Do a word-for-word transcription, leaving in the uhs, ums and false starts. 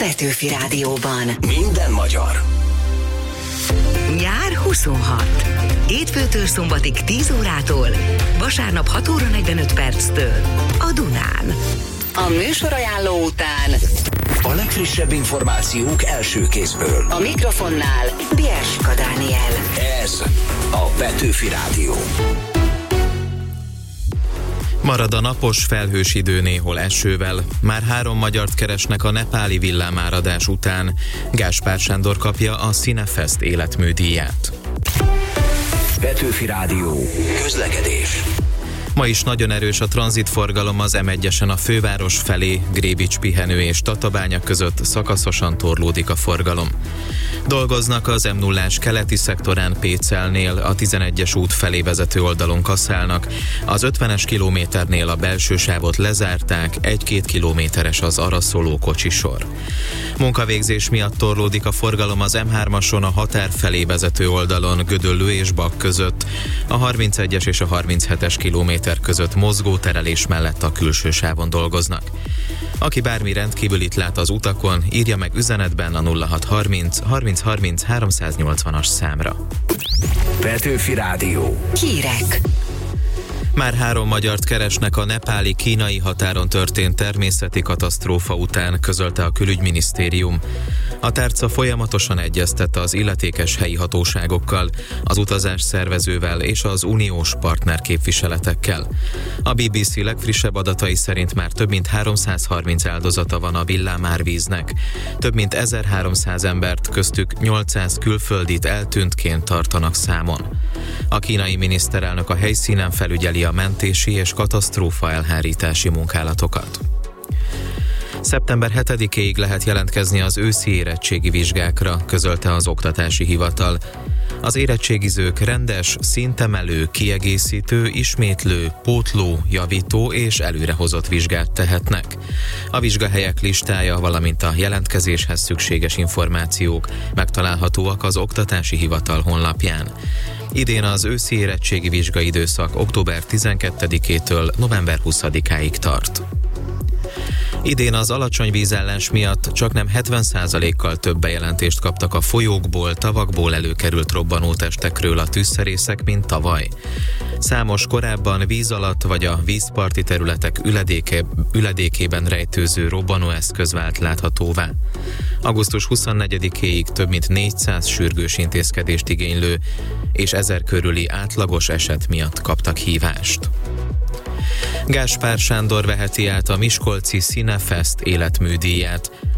Petőfi Rádióban. Minden magyar. Nyár huszonhat. Hétfőtől szombatig tíz órától, vasárnap hat óra negyvenöt perctől a Dunán. A műsorajánló után a legfrissebb információk első kézből. A mikrofonnál Bierska Dániel. Ez a Petőfi Rádió. Marad a napos, felhős idő, néhol esővel. Már három magyart keresnek a nepáli villámáradás után. Gáspár Sándor kapja a Cinefest életműdíját. Petőfi Rádió. Közlekedés. Ma is nagyon erős a tranzitforgalom az em egyesen a főváros felé, Grébics pihenő és Tatabánya között szakaszosan torlódik a forgalom. Dolgoznak az em nullás keleti szektorán Pécelnél, a tizenegyes út felé vezető oldalon kaszálnak, az ötvenes kilométernél a belső sávot lezárták, egy-két kilométeres az arra szóló kocsisor. Munkavégzés miatt torlódik a forgalom az em hármason a határ felé vezető oldalon Gödöllő és Bak között, a harmincegyes és a harminchetes kilométer között mozgó terelés mellett a külső sávon dolgoznak. Aki bármi rendkívülit lát az utakon, írja meg üzenetben a nulla hat harminc harminc harminc háromszáznyolcvanas számra. Petőfi Rádió. Hírek. Már három magyart keresnek a nepáli-kínai határon történt természeti katasztrófa után, közölte a külügyminisztérium. A tárca folyamatosan egyeztette az illetékes helyi hatóságokkal, az utazás szervezővel és az uniós partnerképviseletekkel. A bé bé cé legfrissebb adatai szerint már több mint háromszázharminc áldozata van a villámárvíznek. Több mint ezerháromszáz embert, köztük nyolcszáz külföldit eltűntként tartanak számon. A kínai miniszterelnök a helyszínen felügyeli a mentési és katasztrófa elhárítási munkálatokat. szeptember hetedikéig lehet jelentkezni az őszi érettségi vizsgákra, közölte az Oktatási Hivatal. Az érettségizők rendes, szintemelő, kiegészítő, ismétlő, pótló, javító és előrehozott vizsgát tehetnek. A vizsgahelyek listája, valamint a jelentkezéshez szükséges információk megtalálhatóak az Oktatási Hivatal honlapján. Idén az őszi érettségi vizsgaidőszak október tizenkettedikétől november huszadikáig tart. Idén az alacsony vízállás miatt csaknem hetven százalékkal több bejelentést kaptak a folyókból, tavakból előkerült robbanótestekről a tűzszerészek, mint tavaly. Számos korábban víz alatt vagy a vízparti területek üledéke, üledékében rejtőző robbanóeszköz vált láthatóvá. augusztus huszonnegyedikéig több mint négyszáz sürgős intézkedést igénylő és ezer körüli átlagos eset miatt kaptak hívást. Gáspár Sándor veheti át a miskolci Cinefest életműdíját.